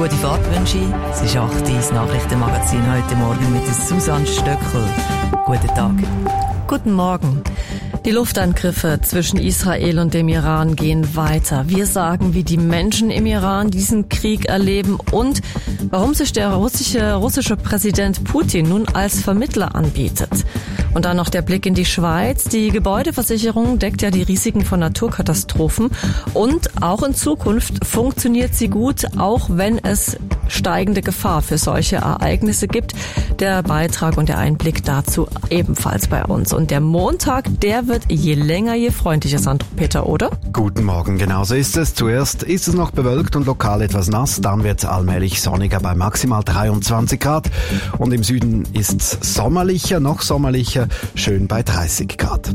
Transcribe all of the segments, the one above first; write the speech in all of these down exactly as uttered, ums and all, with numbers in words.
Gute Fahrt wünsche ich. Es ist acht Uhr, das Nachrichtenmagazin heute Morgen mit Susanne Stöckl. Guten Tag. Guten Morgen. Die Luftangriffe zwischen Israel und dem Iran gehen weiter. Wir sagen, wie die Menschen im Iran diesen Krieg erleben und warum sich der russische, russische Präsident Putin nun als Vermittler anbietet. Und dann noch der Blick in die Schweiz. Die Gebäudeversicherung deckt ja die Risiken von Naturkatastrophen und auch in Zukunft funktioniert sie gut, auch wenn es steigende Gefahr für solche Ereignisse gibt. Der Beitrag und der Einblick dazu ebenfalls bei uns. Und der Montag, der wird je länger, je freundlicher, Sandro Peter, oder? Guten Morgen, genauso ist es. Zuerst ist es noch bewölkt und lokal etwas nass, dann wird es allmählich sonniger bei maximal dreiundzwanzig Grad. Und im Süden ist es sommerlicher, noch sommerlicher, schön bei dreißig Grad.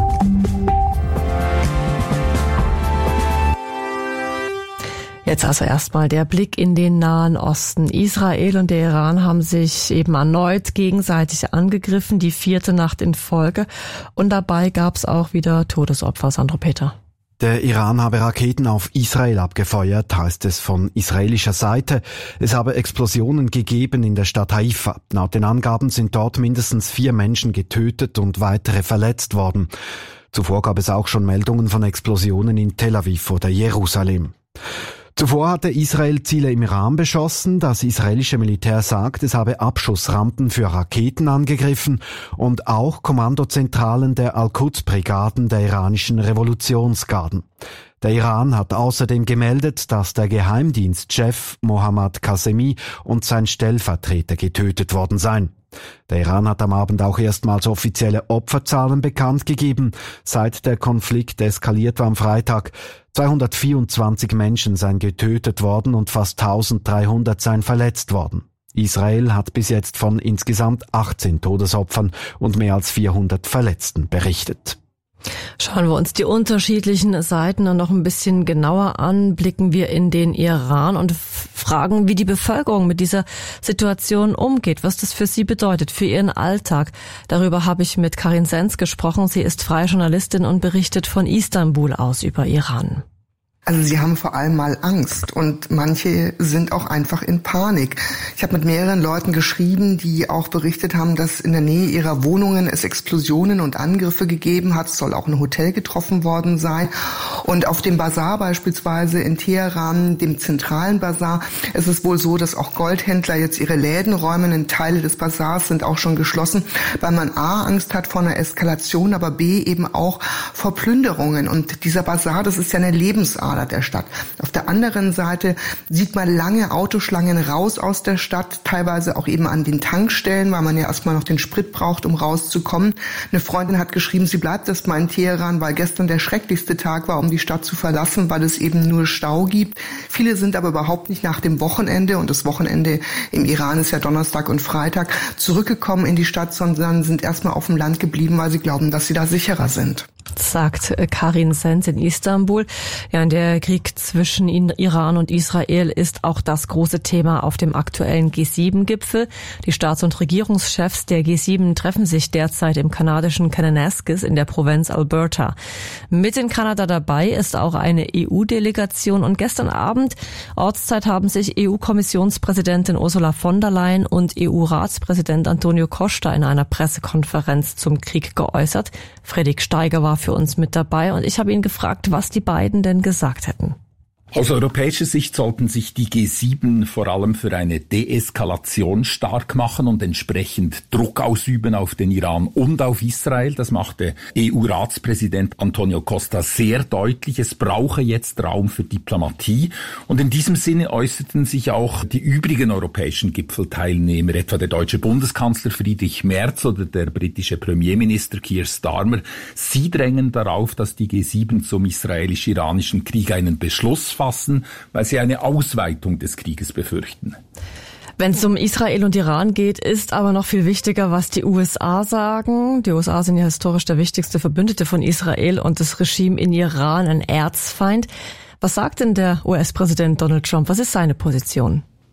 Jetzt also erstmal der Blick in den Nahen Osten. Israel und der Iran haben sich eben erneut gegenseitig angegriffen, die vierte Nacht in Folge. Und dabei gab es auch wieder Todesopfer, Sandro Peter. Der Iran habe Raketen auf Israel abgefeuert, heißt es von israelischer Seite. Es habe Explosionen gegeben in der Stadt Haifa. Laut den Angaben sind dort mindestens vier Menschen getötet und weitere verletzt worden. Zuvor gab es auch schon Meldungen von Explosionen in Tel Aviv oder Jerusalem. Zuvor hatte Israel Ziele im Iran beschossen. Das israelische Militär sagt, es habe Abschussrampen für Raketen angegriffen und auch Kommandozentralen der Al-Quds-Brigaden der iranischen Revolutionsgarden. Der Iran hat außerdem gemeldet, dass der Geheimdienstchef Mohammad Qasemi und sein Stellvertreter getötet worden seien. Der Iran hat am Abend auch erstmals offizielle Opferzahlen bekannt gegeben. Seit der Konflikt eskaliert war am Freitag, zweihundertvierundzwanzig Menschen seien getötet worden und fast eintausenddreihundert seien verletzt worden. Israel hat bis jetzt von insgesamt achtzehn Todesopfern und mehr als vierhundert Verletzten berichtet. Schauen wir uns die unterschiedlichen Seiten noch ein bisschen genauer an, blicken wir in den Iran und fragen, wie die Bevölkerung mit dieser Situation umgeht, was das für sie bedeutet, für ihren Alltag. Darüber habe ich mit Karin Senz gesprochen. Sie ist freie Journalistin und berichtet von Istanbul aus über Iran. Also sie haben vor allem mal Angst und manche sind auch einfach in Panik. Ich habe mit mehreren Leuten geschrieben, die auch berichtet haben, dass in der Nähe ihrer Wohnungen es Explosionen und Angriffe gegeben hat. Es soll auch ein Hotel getroffen worden sein. Und auf dem Bazar beispielsweise in Teheran, dem zentralen Bazar, ist es wohl so, dass auch Goldhändler jetzt ihre Läden räumen. Und Teile des Bazars sind auch schon geschlossen, weil man A, Angst hat vor einer Eskalation, aber B, eben auch vor Plünderungen. Und dieser Bazar, das ist ja eine Lebensader der Stadt. Auf der anderen Seite sieht man lange Autoschlangen raus aus der Stadt, teilweise auch eben an den Tankstellen, weil man ja erstmal noch den Sprit braucht, um rauszukommen. Eine Freundin hat geschrieben, sie bleibt erstmal in Teheran, weil gestern der schrecklichste Tag war, um die Stadt zu verlassen, weil es eben nur Stau gibt. Viele sind aber überhaupt nicht nach dem Wochenende, und das Wochenende im Iran ist ja Donnerstag und Freitag, zurückgekommen in die Stadt, sondern sind erstmal auf dem Land geblieben, weil sie glauben, dass sie da sicherer sind. Sagt Karin Senz in Istanbul. Ja, und der Krieg zwischen Iran und Israel ist auch das große Thema auf dem aktuellen G sieben Gipfel. Die Staats- und Regierungschefs der G sieben treffen sich derzeit im kanadischen Kananaskis in der Provinz Alberta. Mit in Kanada dabei ist auch eine E U-Delegation und gestern Abend Ortszeit haben sich E U-Kommissionspräsidentin Ursula von der Leyen und E U-Ratspräsident Antonio Costa in einer Pressekonferenz zum Krieg geäußert. Fredrik Steiger war für uns mit dabei und ich habe ihn gefragt, was die beiden denn gesagt hätten. Aus europäischer Sicht sollten sich die G sieben vor allem für eine Deeskalation stark machen und entsprechend Druck ausüben auf den Iran und auf Israel. Das machte E U-Ratspräsident Antonio Costa sehr deutlich. Es brauche jetzt Raum für Diplomatie. Und in diesem Sinne äußerten sich auch die übrigen europäischen Gipfelteilnehmer, etwa der deutsche Bundeskanzler Friedrich Merz oder der britische Premierminister Keir Starmer. Sie drängen darauf, dass die G sieben zum israelisch-iranischen Krieg einen Beschluss fassen, weil sie eine Ausweitung des Krieges befürchten. Wenn es um Israel und Iran geht, ist aber noch viel wichtiger, was die U S A sagen. Die U S A sind ja historisch der wichtigste Verbündete von Israel und das Regime in Iran ein Erzfeind. Was sagt denn der U S-Präsident Donald Trump? Was ist seine Position?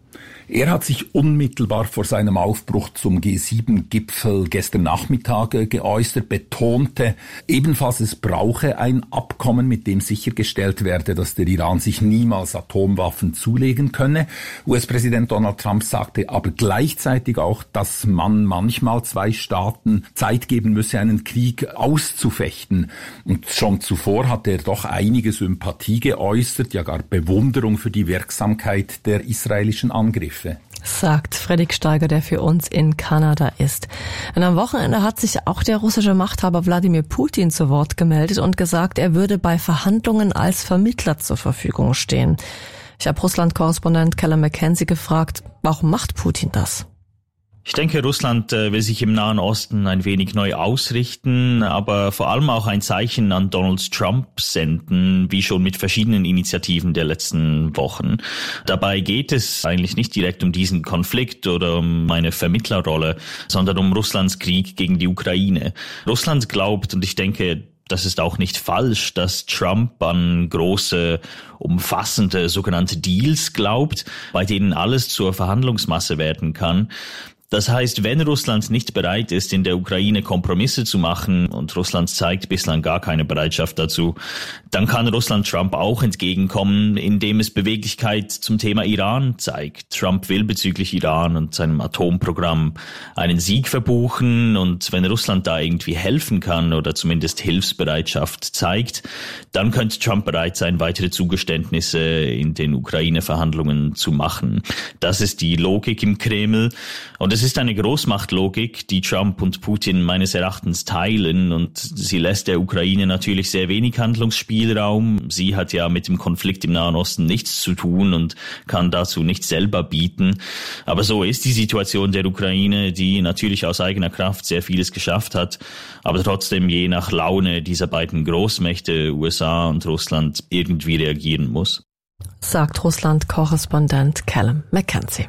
Er hat sich unmittelbar vor seinem Aufbruch zum G sieben Gipfel gestern Nachmittag geäußert, betonte ebenfalls, es brauche ein Abkommen, mit dem sichergestellt werde, dass der Iran sich niemals Atomwaffen zulegen könne. U S-Präsident Donald Trump sagte aber gleichzeitig auch, dass man manchmal zwei Staaten Zeit geben müsse, einen Krieg auszufechten. Und schon zuvor hat er doch einige Sympathie geäußert, ja gar Bewunderung für die Wirksamkeit der israelischen Angriffe. Sagt Fredrik Steiger, der für uns in Kanada ist. Und am Wochenende hat sich auch der russische Machthaber Wladimir Putin zu Wort gemeldet und gesagt, er würde bei Verhandlungen als Vermittler zur Verfügung stehen. Ich habe Russland-Korrespondent Callum McKenzie gefragt, warum macht Putin das? Ich denke, Russland äh, will sich im Nahen Osten ein wenig neu ausrichten, aber vor allem auch ein Zeichen an Donald Trump senden, wie schon mit verschiedenen Initiativen der letzten Wochen. Dabei geht es eigentlich nicht direkt um diesen Konflikt oder um eine Vermittlerrolle, sondern um Russlands Krieg gegen die Ukraine. Russland glaubt, und ich denke, das ist auch nicht falsch, dass Trump an große, umfassende sogenannte Deals glaubt, bei denen alles zur Verhandlungsmasse werden kann. Das heißt, wenn Russland nicht bereit ist, in der Ukraine Kompromisse zu machen, und Russland zeigt bislang gar keine Bereitschaft dazu, dann kann Russland Trump auch entgegenkommen, indem es Beweglichkeit zum Thema Iran zeigt. Trump will bezüglich Iran und seinem Atomprogramm einen Sieg verbuchen, und wenn Russland da irgendwie helfen kann oder zumindest Hilfsbereitschaft zeigt, dann könnte Trump bereit sein, weitere Zugeständnisse in den Ukraine-Verhandlungen zu machen. Das ist die Logik im Kreml, und es ist eine Großmachtlogik, die Trump und Putin meines Erachtens teilen, und sie lässt der Ukraine natürlich sehr wenig Handlungsspielraum. Sie hat ja mit dem Konflikt im Nahen Osten nichts zu tun und kann dazu nichts selber bieten. Aber so ist die Situation der Ukraine, die natürlich aus eigener Kraft sehr vieles geschafft hat, aber trotzdem je nach Laune dieser beiden Großmächte, U S A und Russland, irgendwie reagieren muss. Sagt Russland-Korrespondent Callum McKenzie.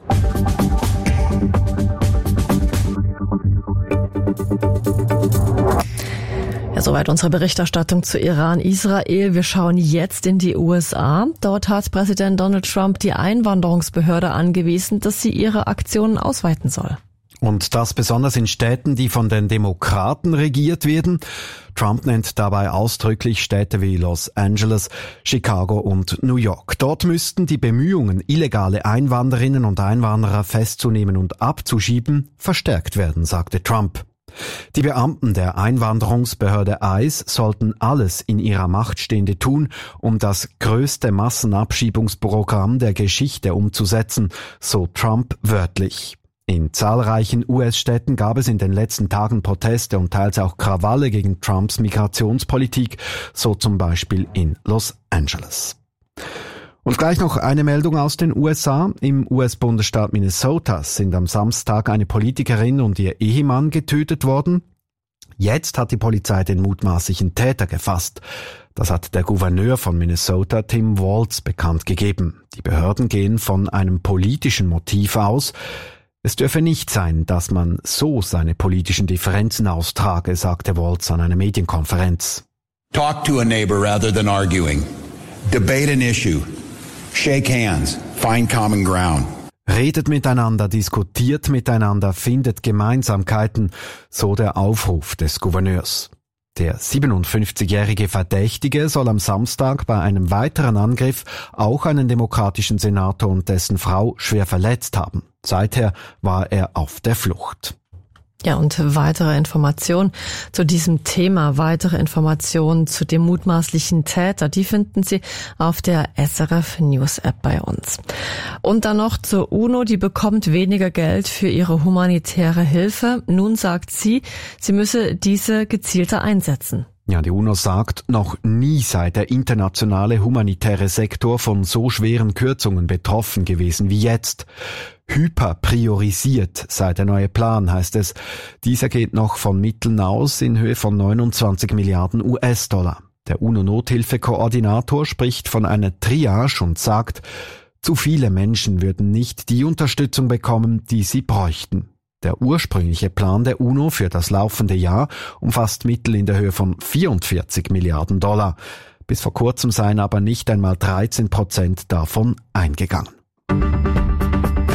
Ja, soweit unsere Berichterstattung zu Iran, Israel. Wir schauen jetzt in die U S A. Dort hat Präsident Donald Trump die Einwanderungsbehörde angewiesen, dass sie ihre Aktionen ausweiten soll. Und das besonders in Städten, die von den Demokraten regiert werden. Trump nennt dabei ausdrücklich Städte wie Los Angeles, Chicago und New York. Dort müssten die Bemühungen, illegale Einwanderinnen und Einwanderer festzunehmen und abzuschieben, verstärkt werden, sagte Trump. Die Beamten der Einwanderungsbehörde I C E sollten alles in ihrer Macht Stehende tun, um das größte Massenabschiebungsprogramm der Geschichte umzusetzen, so Trump wörtlich. In zahlreichen U S-Städten gab es in den letzten Tagen Proteste und teils auch Krawalle gegen Trumps Migrationspolitik, so zum Beispiel in Los Angeles. Und gleich noch eine Meldung aus den U S A. Im U S-Bundesstaat Minnesota sind am Samstag eine Politikerin und ihr Ehemann getötet worden. Jetzt hat die Polizei den mutmaßlichen Täter gefasst. Das hat der Gouverneur von Minnesota, Tim Walz, bekannt gegeben. Die Behörden gehen von einem politischen Motiv aus. Es dürfe nicht sein, dass man so seine politischen Differenzen austrage, sagte Walz an einer Medienkonferenz. Talk to a neighbor rather than arguing. Debate an issue. Shake hands. Find common ground. Redet miteinander, diskutiert miteinander, findet Gemeinsamkeiten, so der Aufruf des Gouverneurs. Der siebenundfünfzigjährige Verdächtige soll am Samstag bei einem weiteren Angriff auch einen demokratischen Senator und dessen Frau schwer verletzt haben. Seither war er auf der Flucht. Ja, und weitere Informationen zu diesem Thema, weitere Informationen zu dem mutmaßlichen Täter, die finden Sie auf der S R F News App bei uns. Und dann noch zur UNO, die bekommt weniger Geld für ihre humanitäre Hilfe. Nun sagt sie, sie müsse diese gezielter einsetzen. Ja, die UNO sagt, noch nie sei der internationale humanitäre Sektor von so schweren Kürzungen betroffen gewesen wie jetzt. Hyperpriorisiert sei der neue Plan, heißt es. Dieser geht noch von Mitteln aus in Höhe von neunundzwanzig Milliarden U S-Dollar. Der UNO-Nothilfe-Koordinator spricht von einer Triage und sagt, zu viele Menschen würden nicht die Unterstützung bekommen, die sie bräuchten. Der ursprüngliche Plan der UNO für das laufende Jahr umfasst Mittel in der Höhe von vierundvierzig Milliarden Dollar. Bis vor kurzem seien aber nicht einmal dreizehn Prozent davon eingegangen.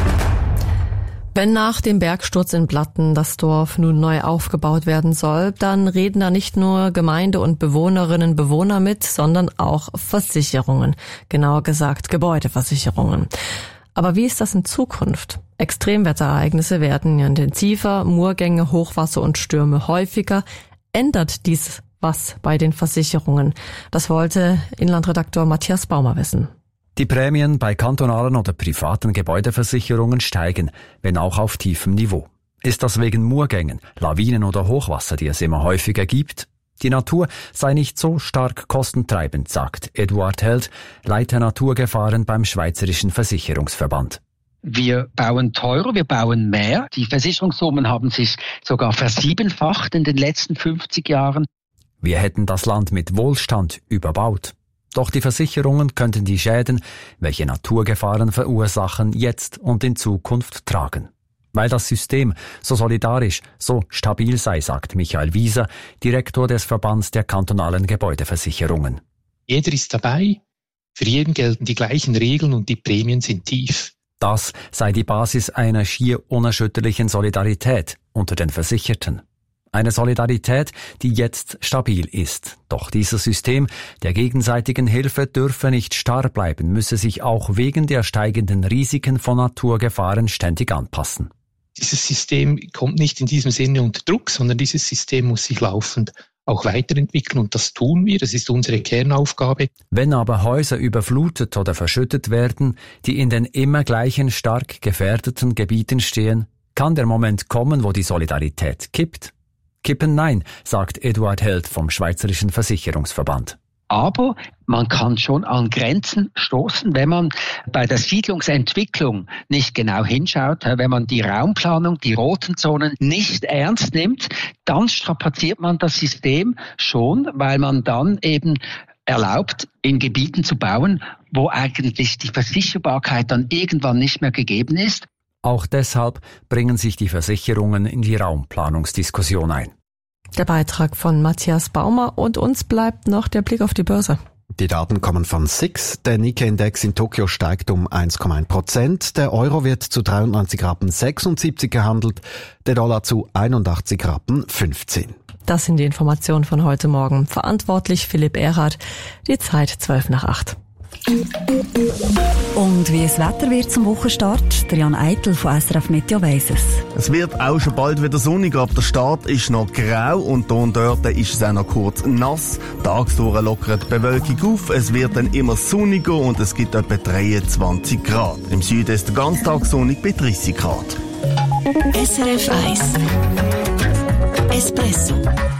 Wenn nach dem Bergsturz in Blatten das Dorf nun neu aufgebaut werden soll, dann reden da nicht nur Gemeinde und Bewohnerinnen und Bewohner mit, sondern auch Versicherungen, genauer gesagt Gebäudeversicherungen. Aber wie ist das in Zukunft? Extremwetterereignisse werden intensiver, Murgänge, Hochwasser und Stürme häufiger. Ändert dies was bei den Versicherungen? Das wollte Inlandredakteur Matthias Baumer wissen. Die Prämien bei kantonalen oder privaten Gebäudeversicherungen steigen, wenn auch auf tiefem Niveau. Ist das wegen Murgängen, Lawinen oder Hochwasser, die es immer häufiger gibt? Die Natur sei nicht so stark kostentreibend, sagt Eduard Held, Leiter Naturgefahren beim Schweizerischen Versicherungsverband. Wir bauen teurer, wir bauen mehr. Die Versicherungssummen haben sich sogar versiebenfacht in den letzten fünfzig Jahren. Wir hätten das Land mit Wohlstand überbaut. Doch die Versicherungen könnten die Schäden, welche Naturgefahren verursachen, jetzt und in Zukunft tragen. Weil das System so solidarisch, so stabil sei, sagt Michael Wieser, Direktor des Verbands der kantonalen Gebäudeversicherungen. Jeder ist dabei, für jeden gelten die gleichen Regeln und die Prämien sind tief. Das sei die Basis einer schier unerschütterlichen Solidarität unter den Versicherten. Eine Solidarität, die jetzt stabil ist. Doch dieses System der gegenseitigen Hilfe dürfe nicht starr bleiben, müsse sich auch wegen der steigenden Risiken von Naturgefahren ständig anpassen. Dieses System kommt nicht in diesem Sinne unter Druck, sondern dieses System muss sich laufend auch weiterentwickeln und das tun wir, das ist unsere Kernaufgabe. Wenn aber Häuser überflutet oder verschüttet werden, die in den immer gleichen stark gefährdeten Gebieten stehen, kann der Moment kommen, wo die Solidarität kippt. Kippen nein, sagt Eduard Held vom Schweizerischen Versicherungsverband. Aber man kann schon an Grenzen stoßen, wenn man bei der Siedlungsentwicklung nicht genau hinschaut, wenn man die Raumplanung, die roten Zonen nicht ernst nimmt, dann strapaziert man das System schon, weil man dann eben erlaubt, in Gebieten zu bauen, wo eigentlich die Versicherbarkeit dann irgendwann nicht mehr gegeben ist. Auch deshalb bringen sich die Versicherungen in die Raumplanungsdiskussion ein. Der Beitrag von Matthias Baumer und uns bleibt noch der Blick auf die Börse. Die Daten kommen von S I X. Der Nikkei-Index in Tokio steigt um eins Komma eins Prozent. Der Euro wird zu dreiundneunzig Rappen sechsundsiebzig gehandelt, der Dollar zu einundachtzig Rappen fünfzehn. Das sind die Informationen von heute Morgen. Verantwortlich Philipp Erhardt. Die Zeit zwölf nach acht. Und wie das Wetter wird zum Wochenstart? Der Jan Eitel von S R F Meteo weiss es. Es wird auch schon bald wieder sonnig, aber der Start ist noch grau und hier und dort ist es auch noch kurz nass. Tagsdurch lockert die Bewölkung auf, es wird dann immer sonniger und es gibt etwa dreiundzwanzig Grad. Im Süden ist der ganze Tag sonnig bei dreißig Grad. S R F eins Espresso.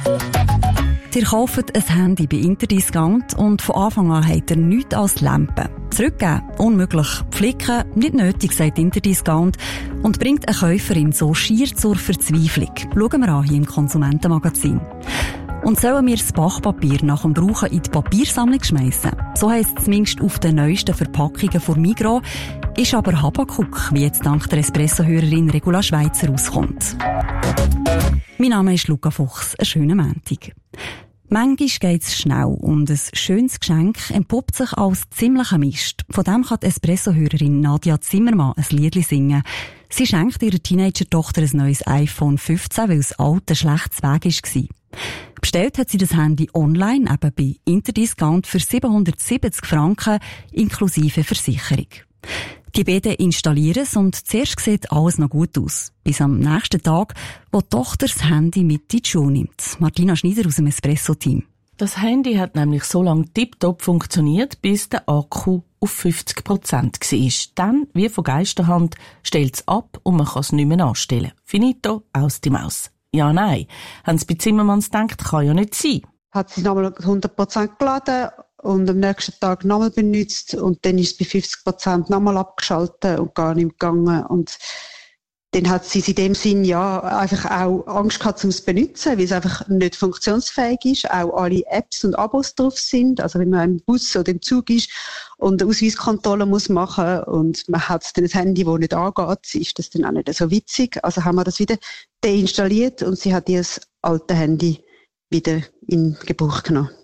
Ihr kauft ein Handy bei Interdiscount und von Anfang an habt ihr nichts als Lampen. Zurückgeben? Unmöglich. Flicken? Nicht nötig, sagt Interdiscount und bringt eine Käuferin so schier zur Verzweiflung. Schauen wir an hier im Konsumentenmagazin. Und sollen wir das Backpapier nach dem Brauchen in die Papiersammlung schmeissen? So heisst es zumindest auf den neuesten Verpackungen von Migros. Ist aber Habakuk, wie jetzt dank der Espresso-Hörerin Regula Schweizer rauskommt. Mein Name ist Luca Fuchs. Einen schönen Montag. Manchmal geht's schnell und ein schönes Geschenk entpuppt sich als ziemlicher Mist. Von dem kann die Espresso-Hörerin Nadia Zimmermann ein Liedli singen. Sie schenkt ihrer Teenager-Tochter ein neues iPhone fünfzehn, weil das alte schlecht Weg war. Bestellt hat sie das Handy online, eben bei Interdiscount, für siebenhundertsiebzig Franken inklusive Versicherung. Die beiden installieren es und zuerst sieht alles noch gut aus. Bis am nächsten Tag, wo die Tochter das Handy mit in die Schuhe nimmt. Martina Schneider aus dem Espresso-Team. Das Handy hat nämlich so lange tiptop funktioniert, bis der Akku auf fünfzig Prozent war. Dann, wie von Geisterhand, stellt es ab und man kann es nicht mehr anstellen. Finito, aus die Maus. Ja, nein. Haben sie bei Zimmermanns gedacht, kann ja nicht sein. Hat sie nochmal hundert Prozent geladen und am nächsten Tag nochmal benutzt und dann ist es bei fünfzig Prozent nochmal abgeschaltet und gar nicht gegangen. Und dann hat sie in dem Sinn ja einfach auch Angst gehabt, um es zu benutzen, weil es einfach nicht funktionsfähig ist, auch alle Apps und Abos drauf sind. Also wenn man im Bus oder im Zug ist und eine Ausweiskontrolle muss machen und man hat dann ein Handy, das nicht angeht, ist das dann auch nicht so witzig. Also haben wir das wieder deinstalliert und sie hat ihr alte Handy wieder in Gebrauch genommen.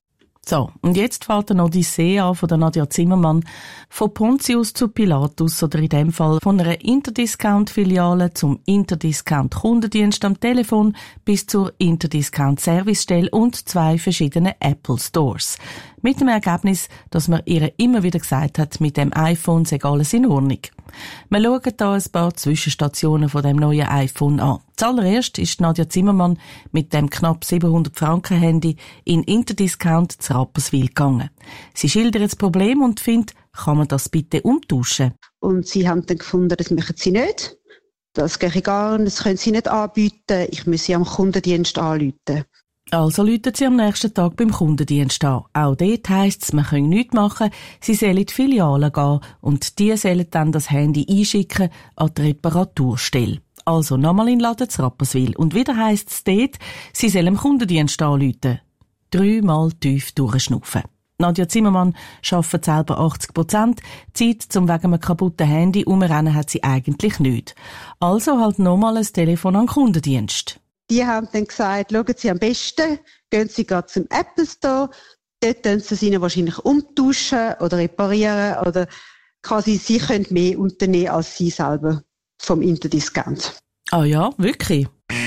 So, und jetzt fällt eine Odyssee an von der Nadja Zimmermann. Von Pontius zu Pilatus oder in dem Fall von einer Interdiscount-Filiale zum Interdiscount-Kundendienst am Telefon bis zur Interdiscount-Servicestelle und zwei verschiedenen Apple Stores. Mit dem Ergebnis, dass man ihr immer wieder gesagt hat, mit dem iPhone sei alles in Ordnung. Wir schauen hier ein paar Zwischenstationen von dem neuen iPhone an. Zuallererst ist Nadja Zimmermann mit dem knapp siebenhundert Franken Handy in Interdiscount zu Rapperswil gegangen. Sie schildert das Problem und findet, kann man das bitte umtauschen? Und sie haben dann gefunden, das möchten sie nicht. Das gehe gar nicht, das können sie nicht anbieten. Ich muss sie am Kundendienst anrufen. Also läutet sie am nächsten Tag beim Kundendienst an. Auch dort heisst es, man könne nichts machen, sie sollen in die Filiale gehen und die sollen dann das Handy einschicken an die Reparaturstelle. Also nochmal in Laden zu Rapperswil. Und wieder heisst es dort, sie sollen im Kundendienst anrufen. Dreimal tief durchschnaufen. Nadja Zimmermann arbeitet selber achtzig Prozent. Zeit zum wegen einem kaputten Handy umrennen hat sie eigentlich nicht. Also halt nochmal ein Telefon an den Kundendienst. Die haben dann gesagt, schauen Sie am besten, gehen Sie gerade zum Apple Store, dort können Sie es Ihnen wahrscheinlich umtauschen oder reparieren oder quasi Sie können mehr unternehmen als Sie selber vom Interdiscount. Ah ja, wirklich?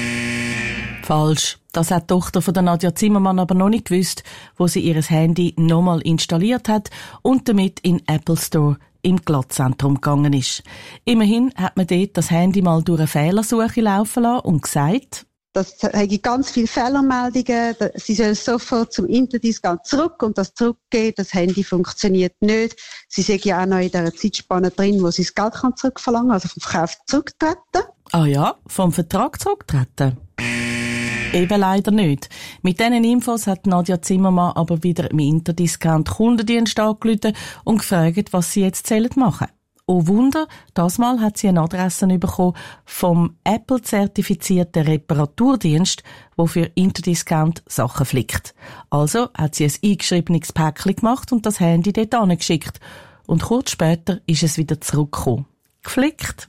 Falsch. Das hat die Tochter von der Nadja Zimmermann aber noch nicht gewusst, wo sie ihr Handy nochmal installiert hat und damit in den Apple Store im Glattzentrum gegangen ist. Immerhin hat man dort das Handy mal durch eine Fehlersuche laufen lassen und gesagt, das habe ganz viele Fehlermeldungen. Sie sollen sofort zum Interdiscount zurück und das zurückgeben. Das Handy funktioniert nicht. Sie sind ja auch noch in dieser Zeitspanne drin, wo sie das Geld zurückverlangen kann, also vom Verkauf zurücktreten. Ah ja, vom Vertrag zurücktreten? Eben leider nicht. Mit diesen Infos hat Nadja Zimmermann aber wieder im Interdiscount-Kundendienst angerufen und gefragt, was sie jetzt machen sollen. Oh Wunder, das Mal hat sie eine Adresse bekommen vom Apple-zertifizierten Reparaturdienst, der für Interdiscount Sachen flickt. Also hat sie ein eingeschriebenes Päckchen gemacht und das Handy dort angeschickt. Und kurz später ist es wieder zurückgekommen. Geflickt?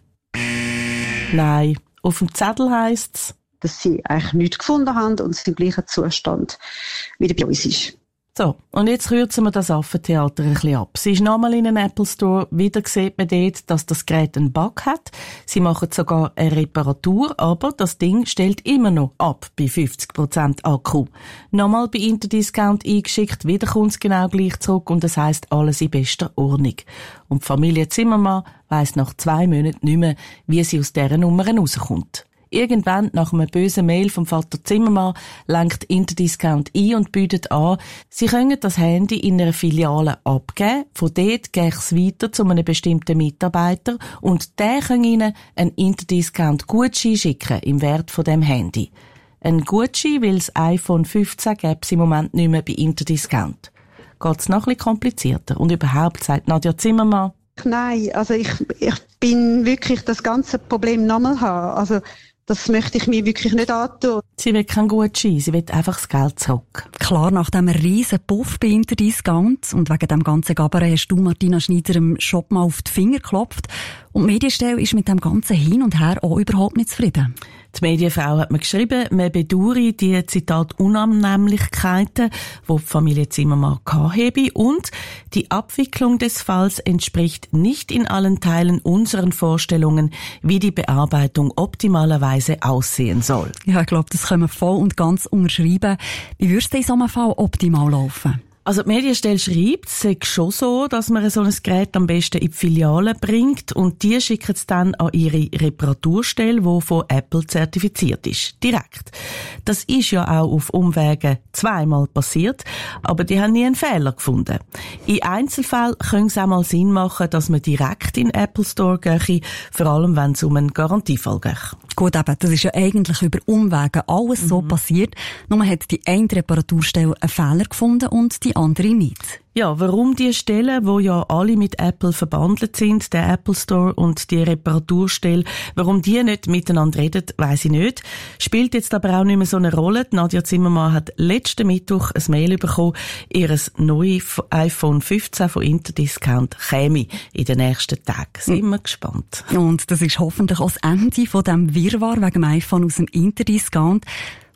Nein, auf dem Zettel heisst's, dass sie eigentlich nichts gefunden haben und es im gleichen Zustand wieder bei uns ist. So, und jetzt kürzen wir das Affentheater ein bisschen ab. Sie ist nochmal in einen Apple Store, wieder sieht man dort, dass das Gerät einen Bug hat. Sie machen sogar eine Reparatur, aber das Ding stellt immer noch ab bei fünfzig Prozent Akku. Nochmal bei Interdiscount eingeschickt, wieder kommt es genau gleich zurück und das heisst alles in bester Ordnung. Und die Familie Zimmermann weiss nach zwei Monaten nicht mehr, wie sie aus dieser Nummer rauskommt. Irgendwann, nach einem bösen Mail vom Vater Zimmermann, lenkt Interdiscount ein und bietet an, sie können das Handy in einer Filiale abgeben, von dort geht es weiter zu einem bestimmten Mitarbeiter und der kann ihnen einen Interdiscount-Gutschein schicken im Wert von dem Handy. Ein Gutschein, weil das iPhone fünfzehn gäbe es im Moment nicht mehr bei Interdiscount. Geht's noch ein bisschen komplizierter und überhaupt, sagt Nadja Zimmermann, nein, also ich, ich bin wirklich das ganze Problem nochmal haben. Also das möchte ich mir wirklich nicht antun. Sie will kein Gutschein, sie will einfach das Geld zurück. Klar, nach dem riesen Puff bei Interdiscount und wegen dem ganzen Gabaret hast du Martina Schneider im Shop mal auf die Finger geklopft. Und die Medienstelle ist mit dem ganzen Hin und Her auch überhaupt nicht zufrieden. Die Medienfrau hat mir geschrieben, man bedauere die, Zitat, Unannehmlichkeiten, die die Familie Zimmermann hatte und die Abwicklung des Falls entspricht nicht in allen Teilen unseren Vorstellungen, wie die Bearbeitung optimalerweise aussehen soll. Ja, ich glaube, das können wir voll und ganz unterschreiben. Wie würde es in so einem Fall optimal laufen? Also die Medienstelle schreibt, es sei schon so, dass man so ein Gerät am besten in die Filiale bringt und die schicken es dann an ihre Reparaturstelle, die von Apple zertifiziert ist. Direkt. Das ist ja auch auf Umwegen zweimal passiert, aber die haben nie einen Fehler gefunden. In Einzelfällen könnte es auch mal Sinn machen, dass man direkt in den Apple Store gehe, vor allem wenn es um einen Garantiefall geht. Gut, eben, das ist ja eigentlich über Umwege alles mhm. so passiert. Nur hat die eine Reparaturstelle einen Fehler gefunden und die andere nicht. Ja, warum die Stellen, wo ja alle mit Apple verbandelt sind, der Apple Store und die Reparaturstelle, warum die nicht miteinander reden, weiss ich nicht. Spielt jetzt aber auch nicht mehr so eine Rolle. Die Nadja Zimmermann hat letzten Mittwoch ein Mail bekommen, ihr neues iPhone fünfzehn von Interdiscount käme in den nächsten Tagen. Sind wir gespannt. Und das ist hoffentlich auch das Ende von dem Wirrwarr wegen dem iPhone aus dem Interdiscount.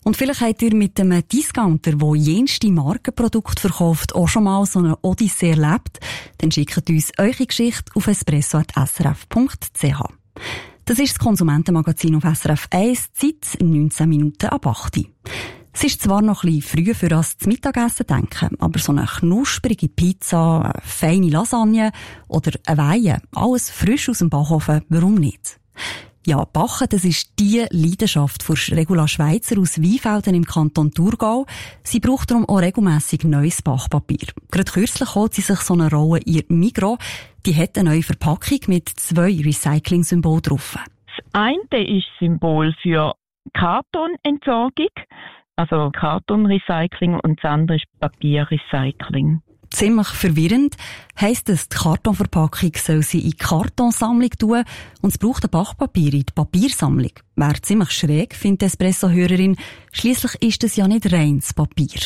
Und vielleicht habt ihr mit einem Discounter, der jenste Markenprodukte verkauft, auch schon mal so eine Odyssee erlebt. Dann schickt uns eure Geschichte auf espresso at s r f punkt c h. Das ist das Konsumentenmagazin auf S R F eins, Zeit neunzehn Minuten ab acht Uhr. Es ist zwar noch ein bisschen früh für das Mittagessen denken, aber so eine knusprige Pizza, eine feine Lasagne oder eine Weihe, alles frisch aus dem Backofen, warum nicht? Ja, Backen, das ist die Leidenschaft von Regula Schweizer aus Weinfelden im Kanton Thurgau. Sie braucht darum auch regelmässig neues Backpapier. Gerade kürzlich holt sie sich so eine Rolle in Migros. Die hat eine neue Verpackung mit zwei Recycling-Symbolen drauf. Das eine ist Symbol für Kartonentsorgung, also Kartonrecycling, und das andere ist Papierrecycling. Ziemlich verwirrend heisst es, die Kartonverpackung soll sie in die Kartonsammlung tun und es braucht ein Backpapier in die Papiersammlung. Wäre ziemlich schräg, findet die Espresso-Hörerin. Schliesslich ist es ja nicht reines Papier.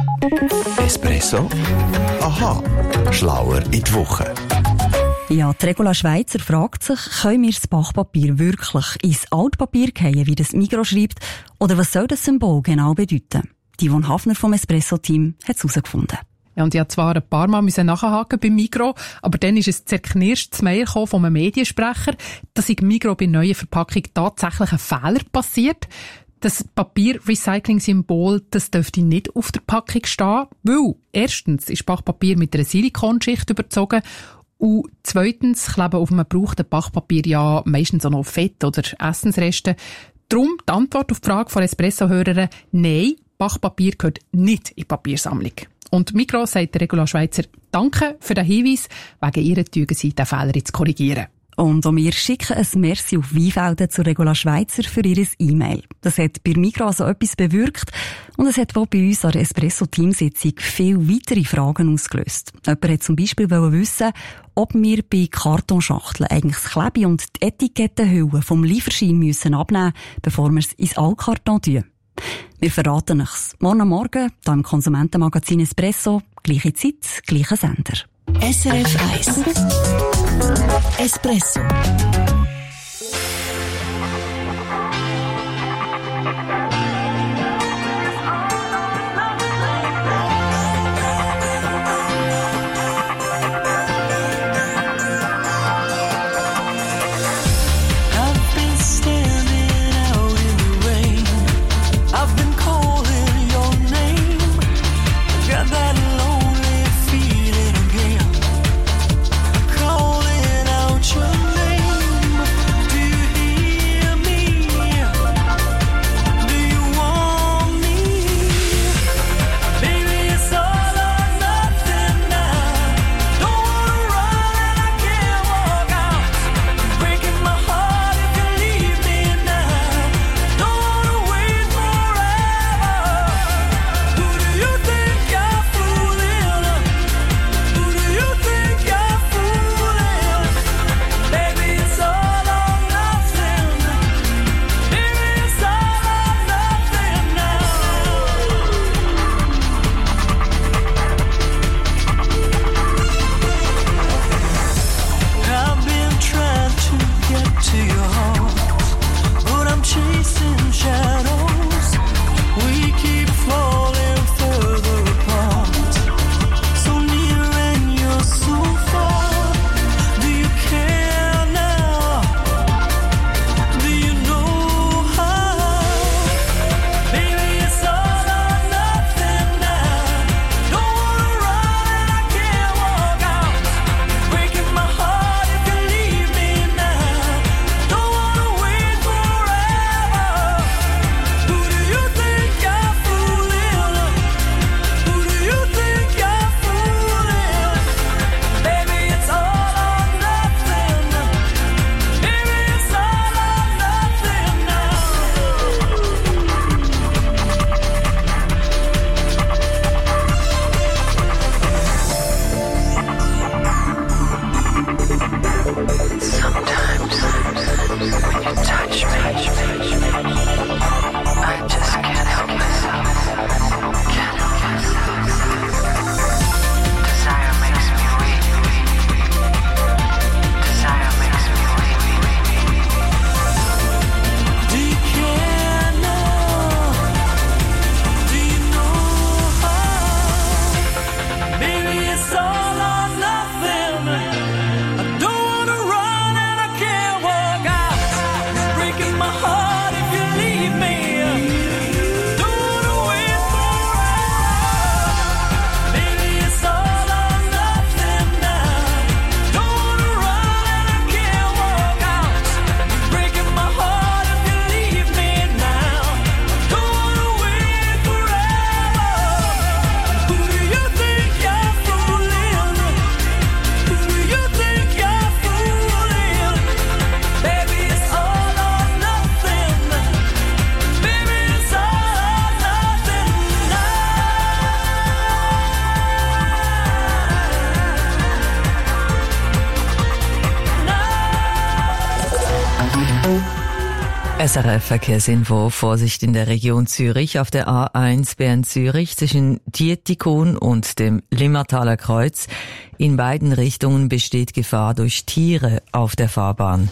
Espresso? Aha, schlauer in die Woche. Ja, die Regula Schweizer fragt sich, können wir das Backpapier wirklich ins Altpapier fallen, wie das Migros schreibt, oder was soll das Symbol genau bedeuten? Die Yvonne Hafner vom Espresso-Team hat es herausgefunden. Ja, und ich musste zwar ein paar Mal nachhaken beim Migros, aber dann ist ein zerknirschtes Mail von einem Mediensprecher, dass in Migros bei neuer Verpackung tatsächlich ein Fehler passiert. Das Papierrecycling-Symbol, das dürfte nicht auf der Packung stehen, weil erstens ist Backpapier mit einer Silikonschicht überzogen und zweitens kleben auf einem gebrauchten Backpapier ja meistens auch noch Fett oder Essensreste. Darum die Antwort auf die Frage von Espresso-Hörern: Nein, Backpapier gehört nicht in die Papiersammlung. Und Migros sagt der Regula Schweizer Danke für den Hinweis, wegen ihrer Tügen sie den Fehler jetzt korrigieren. Und auch wir schicken ein Merci auf Weinfelden zu Regula Schweizer für ihr E-Mail. Das hat bei Migros also etwas bewirkt und es hat auch bei uns an der Espresso-Teamsitzung viele weitere Fragen ausgelöst. Jemand hat zum Beispiel wissen, ob wir bei Kartonschachteln eigentlich das Klebe und die Etikettenhülle vom Lieferschein müssen abnehmen, bevor wir es ins Altkarton tun. Wir verraten euch's. Morgen am Morgen, hier im Konsumentenmagazin Espresso, gleiche Zeit, gleicher Sender. S R F eins Espresso. Calling out your name. S R F Verkehrsinfo. Vorsicht in der Region Zürich auf der A eins Bern-Zürich zwischen Dietikon und dem Limmertaler Kreuz. In beiden Richtungen besteht Gefahr durch Tiere auf der Fahrbahn.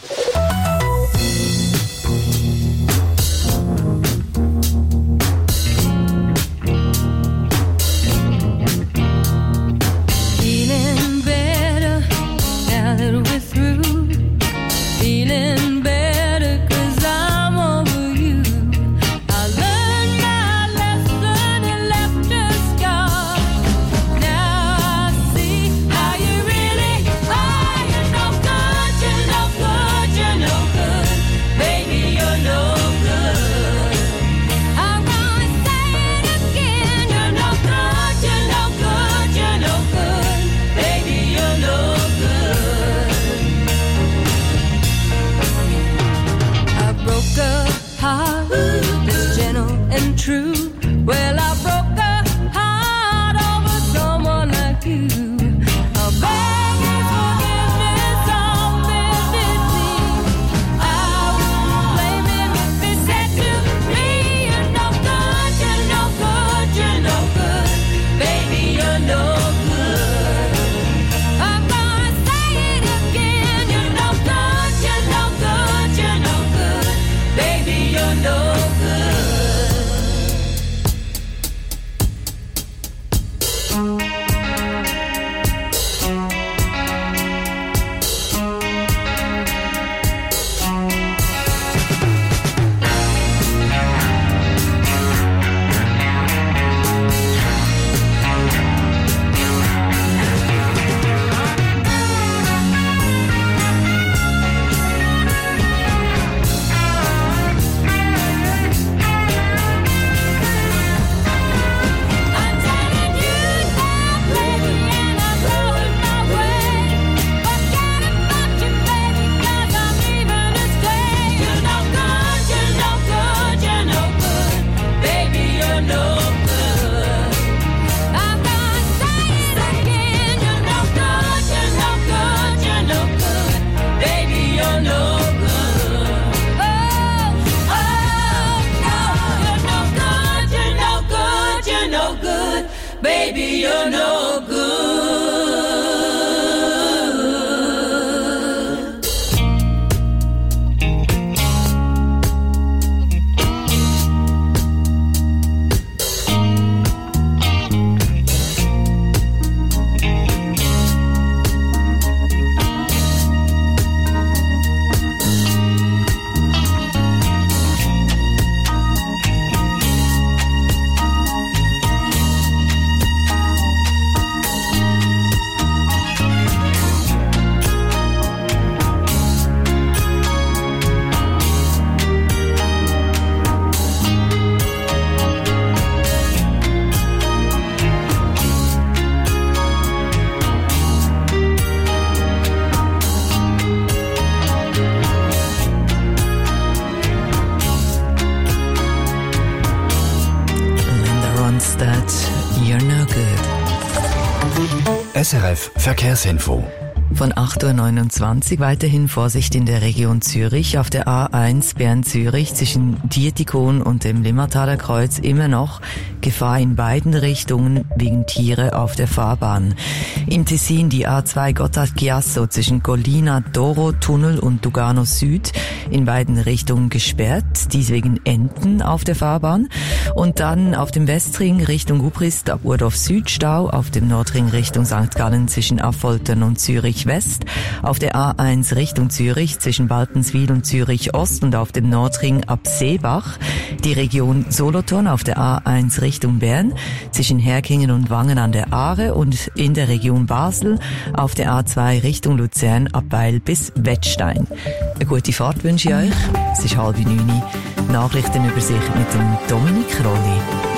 S R F Verkehrsinfo. Von acht Uhr neunundzwanzig weiterhin Vorsicht in der Region Zürich auf der A eins Bern-Zürich zwischen Dietikon und dem Limmertaler Kreuz immer noch Gefahr in beiden Richtungen wegen Tiere auf der Fahrbahn. Im Tessin die A zwei Gotthard-Chiasso zwischen Collina, Doro, Tunnel und Lugano Süd in beiden Richtungen gesperrt, dies wegen Enten auf der Fahrbahn. Und dann auf dem Westring Richtung Gubrist ab Urdorf Süd Stau, auf dem Nordring Richtung Sankt Gallen zwischen Affoltern und Zürich West, auf der A eins Richtung Zürich zwischen Baltenswil und Zürich Ost und auf dem Nordring ab Seebach, die Region Solothurn auf der A eins Richtung Bern zwischen Herkingen und Wangen an der Aare und in der Region Basel auf der A zwei Richtung Luzern ab Weil bis Wettstein. Eine gute Fahrt wünsche ich euch. Es ist halb neun. Nachrichtenübersicht mit dem Dominik Rolli.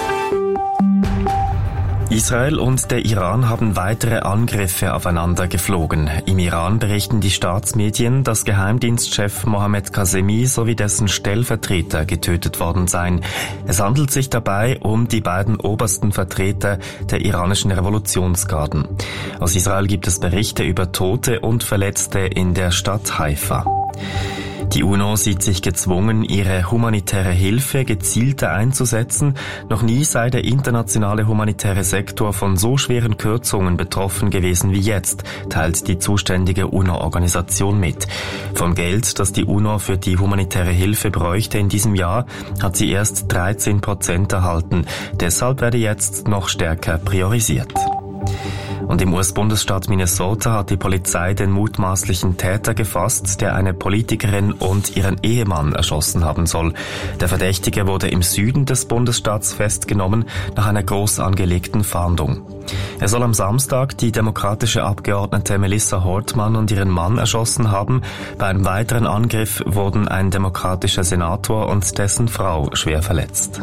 Israel und der Iran haben weitere Angriffe aufeinander geflogen. Im Iran berichten die Staatsmedien, dass Geheimdienstchef Mohammed Qasemi sowie dessen Stellvertreter getötet worden seien. Es handelt sich dabei um die beiden obersten Vertreter der iranischen Revolutionsgarden. Aus Israel gibt es Berichte über Tote und Verletzte in der Stadt Haifa. Die UNO sieht sich gezwungen, ihre humanitäre Hilfe gezielter einzusetzen. Noch nie sei der internationale humanitäre Sektor von so schweren Kürzungen betroffen gewesen wie jetzt, teilt die zuständige UNO-Organisation mit. Vom Geld, das die UNO für die humanitäre Hilfe bräuchte in diesem Jahr, hat sie erst dreizehn Prozent erhalten. Deshalb werde jetzt noch stärker priorisiert. Und im U S-Bundesstaat Minnesota hat die Polizei den mutmaßlichen Täter gefasst, der eine Politikerin und ihren Ehemann erschossen haben soll. Der Verdächtige wurde im Süden des Bundesstaats festgenommen nach einer groß angelegten Fahndung. Er soll am Samstag die demokratische Abgeordnete Melissa Hortmann und ihren Mann erschossen haben. Bei einem weiteren Angriff wurden ein demokratischer Senator und dessen Frau schwer verletzt.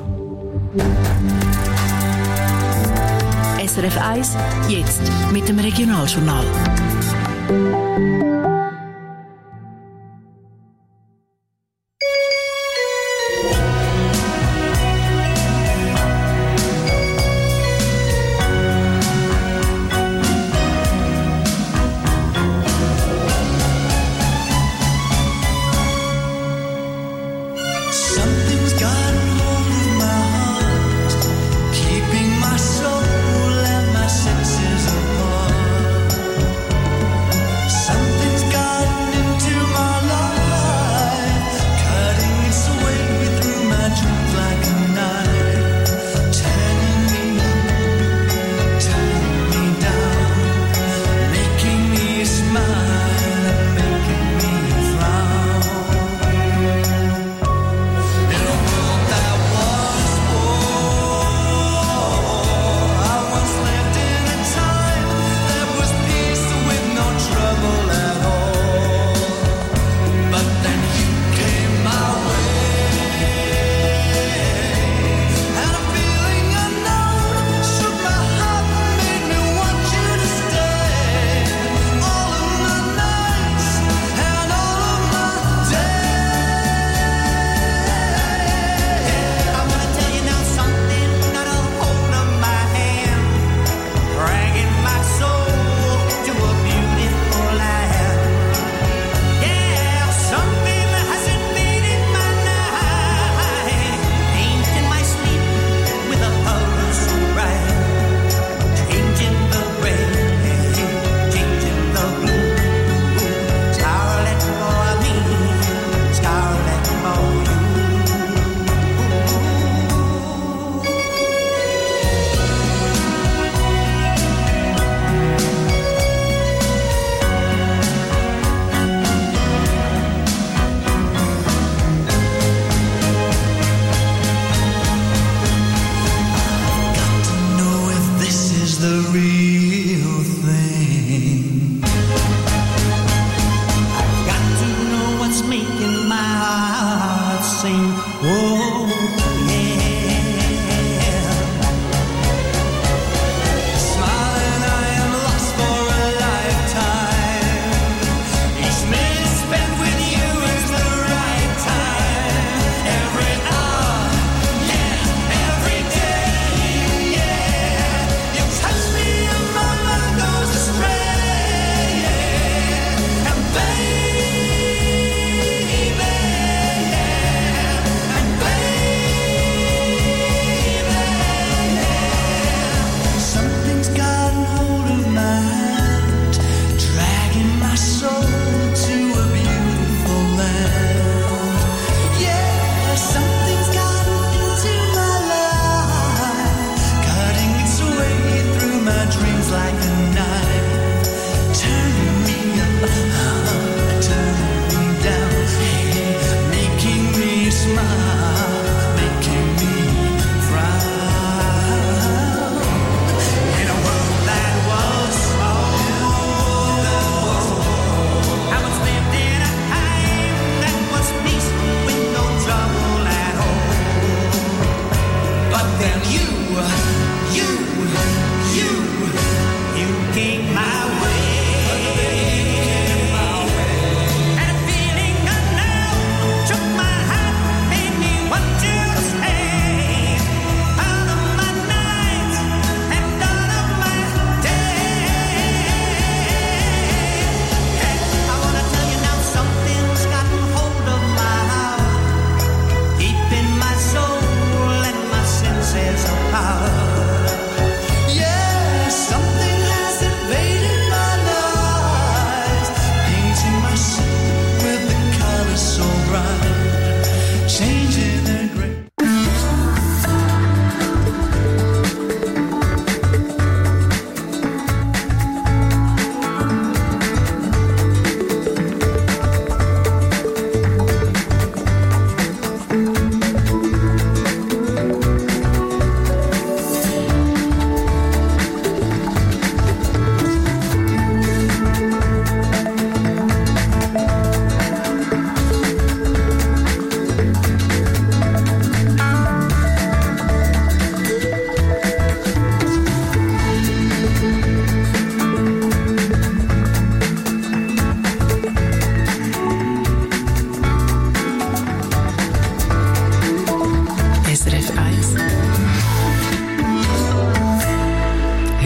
S R F eins, jetzt mit dem Regionaljournal. Baby,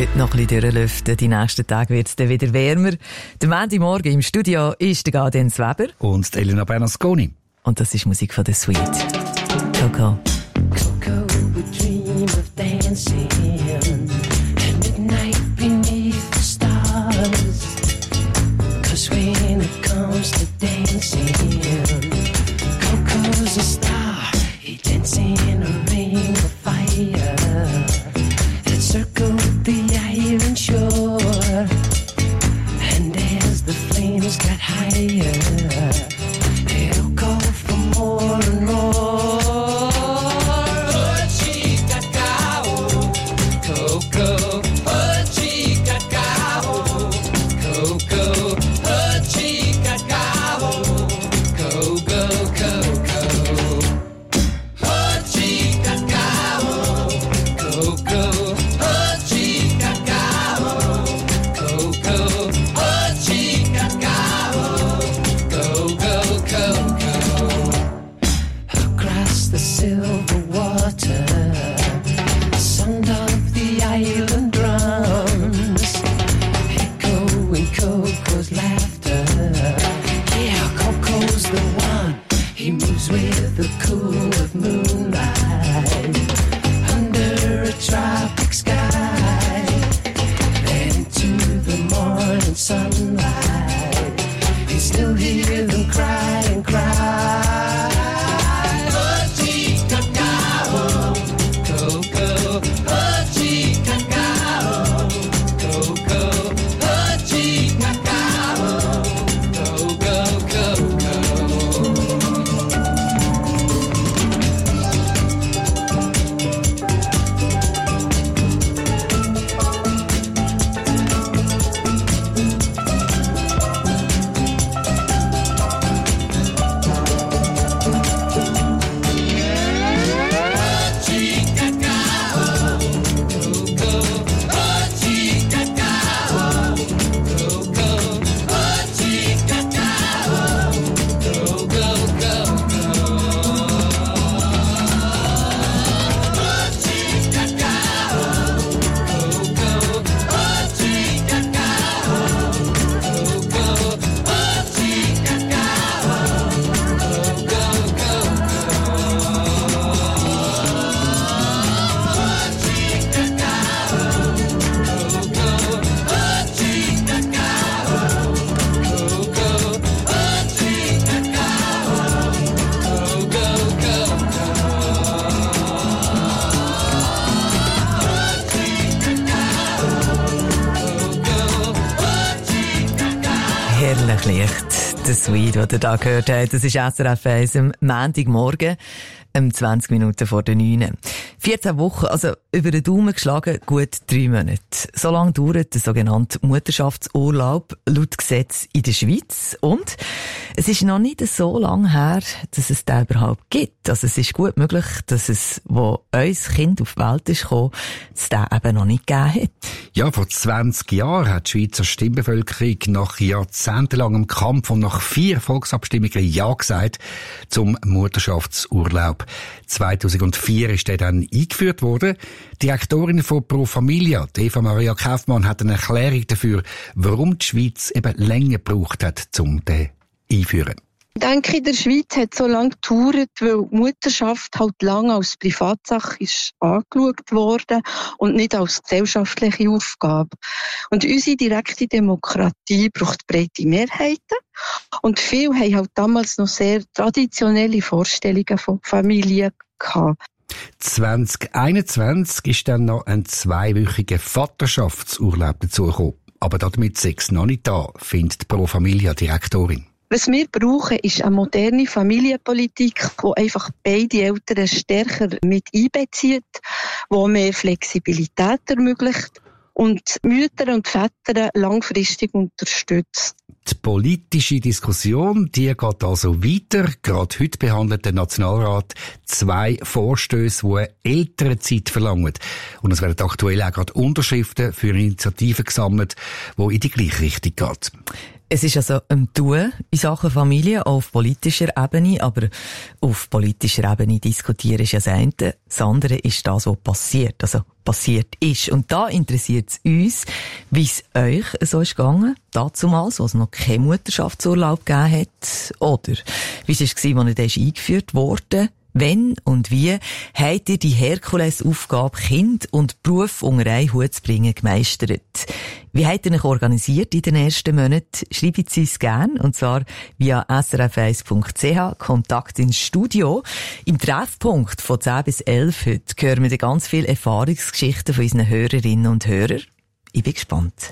heute noch ein bisschen durchlüften. Die nächsten Tage wird es dann wieder wärmer. Der Montagmorgen im Studio ist der Gadenz Weber. Und Elena Bernasconi. Und das ist Musik von The Sweet. Coco. Coco would dream of dancing at midnight beneath the stars. Cause when it comes to dancing, Coco's a star. He dances in a ring of fire that circled the island shore. And as the flames got higher, he'll call for more and more. Oh, chica cao, Coco. Oh, chica cao, Coco. Oh, chica cao, Coco, Coco. Oh, chica cao, Coco. Oh, chica cao, Coco. Oh, chica cao, Coco, Coco. Across the silver water, the sound of the island drums, echoing Coco's laughter. Yeah, Coco's the one. He moves with the cool of moonlight under a tropic sky. Then into the morning sunlight, you still hear them cry and cry. Oh, chica cao, Coco. Oh, chica cao, Coco. Oh, chica cao, Coco, Coco. Chica cao, Coco. Oh, chica cao, Coco. Oh, chica cao, Coco, Coco. Oh, chica cao, Coco. Oh, chica cao, Coco. Oh, chica Herrlich Licht. The Sweet, was ihr da gehört habt. Das ist S R F eins am Montagmorgen, um zwanzig Minuten vor der neun. vierzehn Wochen, also über den Daumen geschlagen, gut drei Monate. So lange dauert der sogenannte Mutterschaftsurlaub laut Gesetz in der Schweiz. Und es ist noch nicht so lange her, dass es den überhaupt gibt. Also es ist gut möglich, dass es, wo unser Kind auf die Welt ist gekommen, es den eben noch nicht gegeben hat. Ja, vor zwanzig Jahren hat die Schweizer Stimmbevölkerung nach jahrzehntelangem Kampf und nach vier Volksabstimmungen Ja gesagt zum Mutterschaftsurlaub. zweitausendvier ist der dann eingeführt worden. Die Direktorin von Pro Familia, Eva Maria Kaufmann, hat eine Erklärung dafür, warum die Schweiz eben länger gebraucht hat, um den einzuführen. Ich denke, in der Schweiz hat es so lange gedauert, weil die Mutterschaft halt lange als Privatsache ist angeschaut worden und nicht als gesellschaftliche Aufgabe. Und unsere direkte Demokratie braucht breite Mehrheiten. Und viele haben halt damals noch sehr traditionelle Vorstellungen von Familie gehabt. zwanzig einundzwanzig ist dann noch ein zweiwöchiger Vaterschaftsurlaub dazugekommen. Aber damit sei es noch nicht da, findet die Pro Familia Direktorin. Was wir brauchen, ist eine moderne Familienpolitik, die einfach beide Eltern stärker mit einbezieht, die mehr Flexibilität ermöglicht und Mütter und Väter langfristig unterstützt. Die politische Diskussion, die geht also weiter. Gerade heute behandelt der Nationalrat zwei Vorstöße, die eine Elternzeit verlangen. Und es werden aktuell auch gerade Unterschriften für Initiativen gesammelt, die in die gleiche Richtung gehen. Es ist also ein Tun in Sachen Familie, auch auf politischer Ebene, aber auf politischer Ebene diskutieren ist ja das eine. Das andere ist das, was passiert, also passiert ist. Und da interessiert es uns, wie es euch so ist gegangen, dazumals, als es noch keinen Mutterschaftsurlaub gegeben hat, oder wie es war, als er ist eingeführt wurde. Wenn und wie habt ihr die Herkulesaufgabe, Kind und Beruf unter einen Hut zu bringen, gemeistert? Wie habt ihr euch organisiert in den ersten Monaten? Schreibt sie uns gerne, und zwar via s r f eins punkt c h, Kontakt ins Studio. Im Treffpunkt von zehn bis elf heute hören wir ganz viele Erfahrungsgeschichten von unseren Hörerinnen und Hörern. Ich bin gespannt.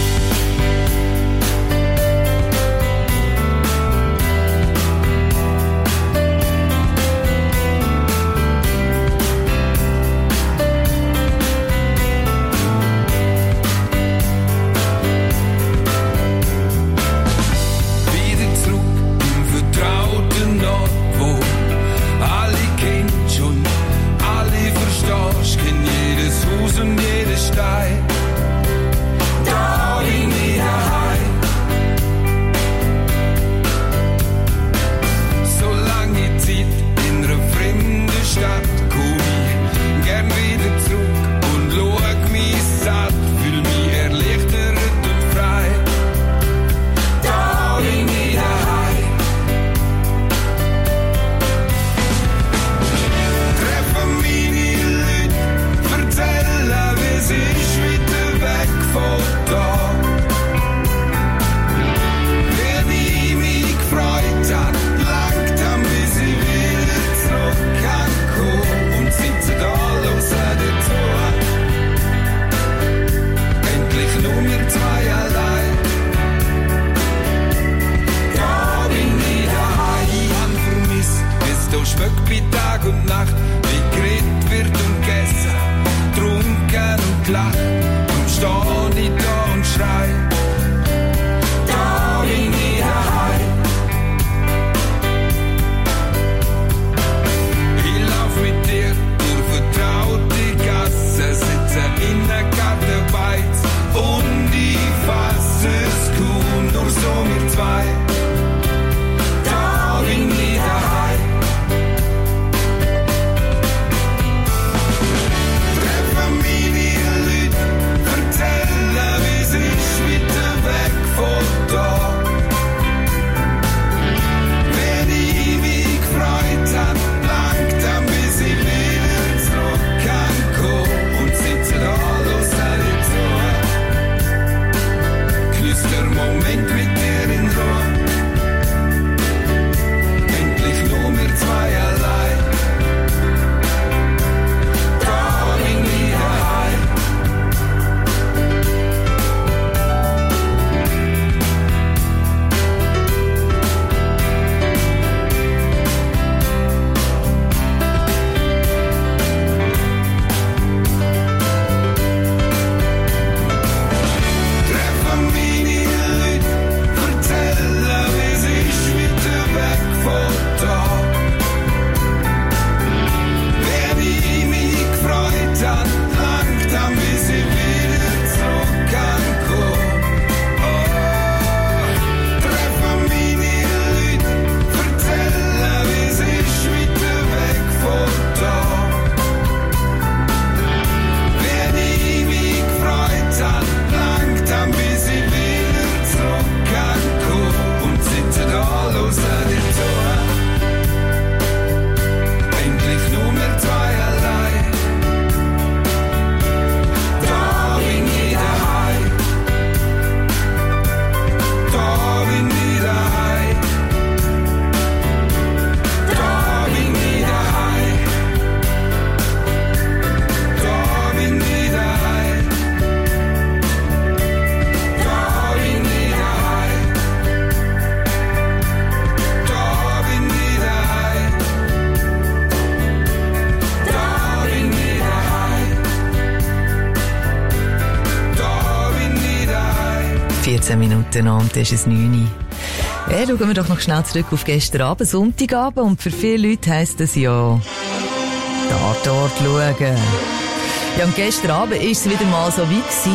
vierzehn Minuten und ist es neun Uhr. Ja, schauen wir doch noch schnell zurück auf gestern Abend, Sonntagabend. Und für viele Leute heisst das ja, da dort schauen. Ja, und gestern Abend war es wieder mal so wie gewesen,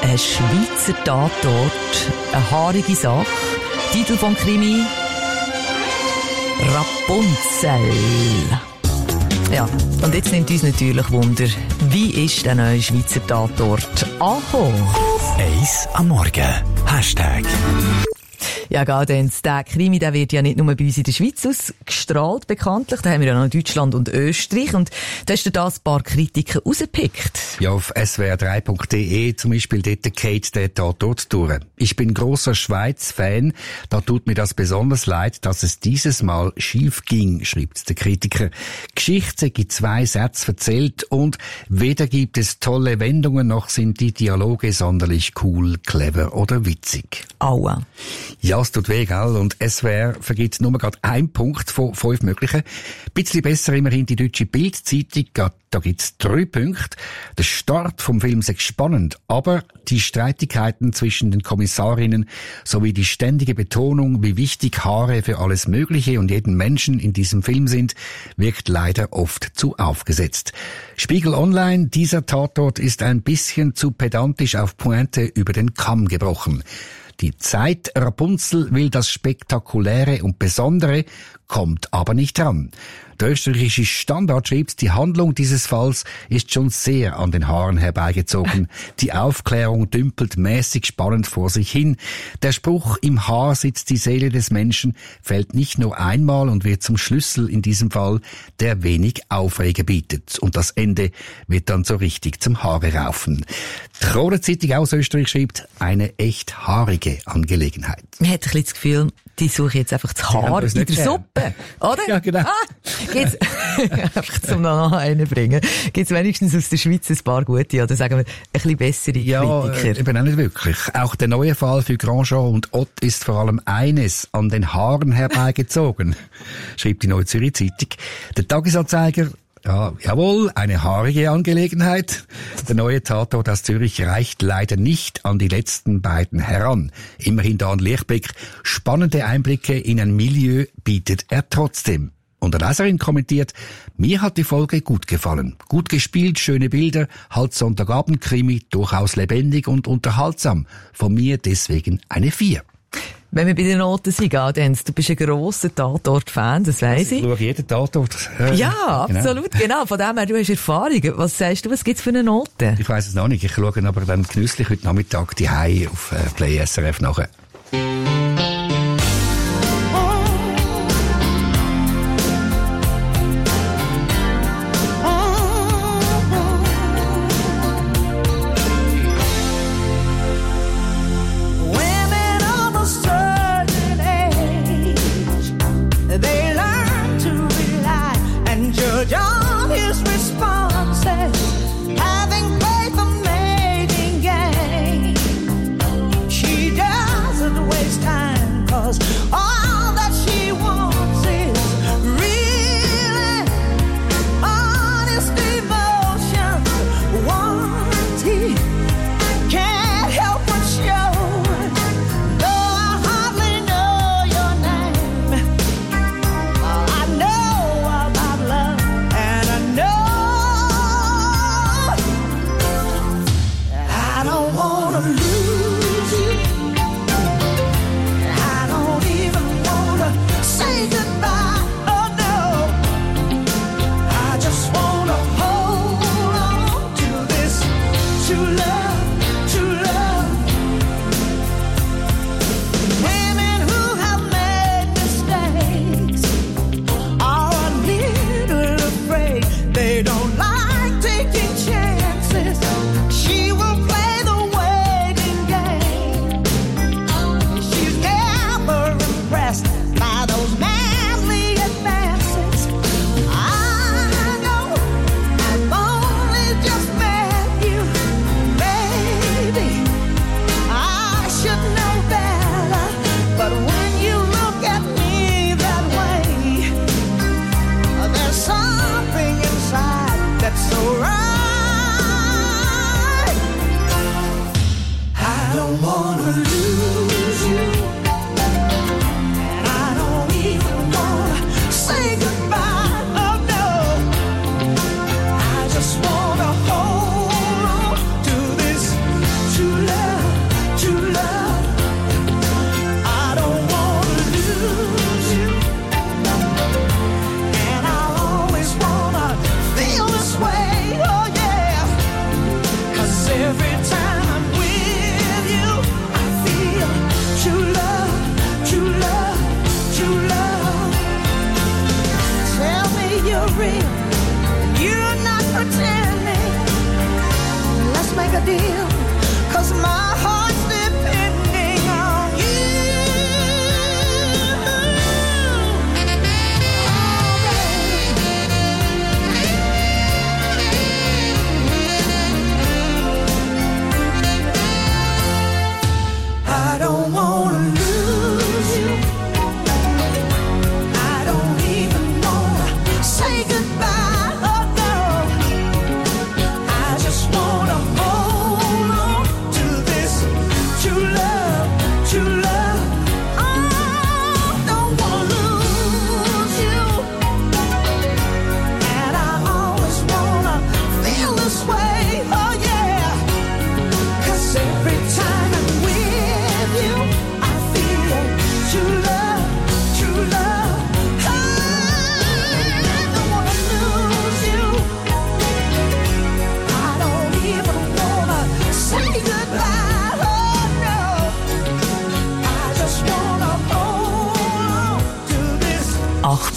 Ein Schweizer Tatort, eine haarige Sache. Titel vom Krimi: Rapunzel. Ja, und jetzt nimmt uns natürlich Wunder, wie ist der neue Schweizer Tatort angekommen? Eins am Morgen. Hashtag. Ja, Gaudenz, der Krimi, der wird ja nicht nur bei uns in der Schweiz ausgestrahlt, bekanntlich. Da haben wir ja noch Deutschland und Österreich. Und da hast du da ein paar Kritiker rausgepickt. Ja, auf s w r drei punkt d e zum Beispiel, dort geht der Tatort durch. Ich bin großer Schweiz-Fan. Da tut mir das besonders leid, dass es dieses Mal schief ging, schreibt der Kritiker. Geschichte gibt zwei Sätze erzählt und weder gibt es tolle Wendungen, noch sind die Dialoge sonderlich cool, clever oder witzig. Aua. Ja, es tut weh, gell? Und S W R vergibt nur gerade einen Punkt von fünf möglichen. Ein bisschen besser immerhin die deutsche Bild-Zeitung. Da gibt's drei Punkte. Der Start vom Film ist spannend, aber die Streitigkeiten zwischen den Kommissarinnen sowie die ständige Betonung, wie wichtig Haare für alles Mögliche und jeden Menschen in diesem Film sind, wirkt leider oft zu aufgesetzt. Spiegel Online, dieser Tatort ist ein bisschen zu pedantisch auf Pointe über den Kamm gebrochen. Die Zeit Rapunzel will das Spektakuläre und Besondere, kommt aber nicht dran. Der österreichische Standard schreibt, die Handlung dieses Falls ist schon sehr an den Haaren herbeigezogen. Die Aufklärung dümpelt mäßig spannend vor sich hin. Der Spruch, im Haar sitzt die Seele des Menschen, fällt nicht nur einmal und wird zum Schlüssel in diesem Fall, der wenig Aufreger bietet. Und das Ende wird dann so richtig zum Haare raufen. Die Kronenzeitung aus Österreich schreibt, eine echt haarige Angelegenheit. Man hat ein bisschen das Gefühl, die suchen jetzt einfach das Haar in der gern. Suppe, oder? Ja, genau. Ah, geht's, einfach zum noch einen bringen. Gibt's wenigstens aus der Schweiz ein paar gute, oder sagen wir, ein bisschen bessere ja, Kritiker? Ja, eben auch nicht wirklich. Auch der neue Fall für Grandjean und Ott ist vor allem eines, an den Haaren herbeigezogen, schreibt die Neue Zürich Zeitung. Der Tagesanzeiger, ja, jawohl, eine haarige Angelegenheit. Der neue Tatort aus Zürich reicht leider nicht an die letzten beiden heran. Immerhin da ein Lichtblick. Spannende Einblicke in ein Milieu bietet er trotzdem. Und der Leserin kommentiert, mir hat die Folge gut gefallen. Gut gespielt, schöne Bilder, halt Sonntagabend-Krimi, durchaus lebendig und unterhaltsam. Von mir deswegen eine vier. Wenn wir bei den Noten sind, Gaudenz, du bist ein grosser Tatort-Fan, das weiss ich. Ich schaue jeden Tatort. Äh, ja, genau. Absolut, genau. Von dem her, du hast Erfahrung. Was sagst du, was gibt's für eine Note? Ich weiss es noch nicht. Ich schaue aber dann genüsslich heute Nachmittag die Hause auf äh, Play S R F nachher. Time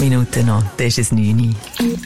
Minuten noch, das ist es neun.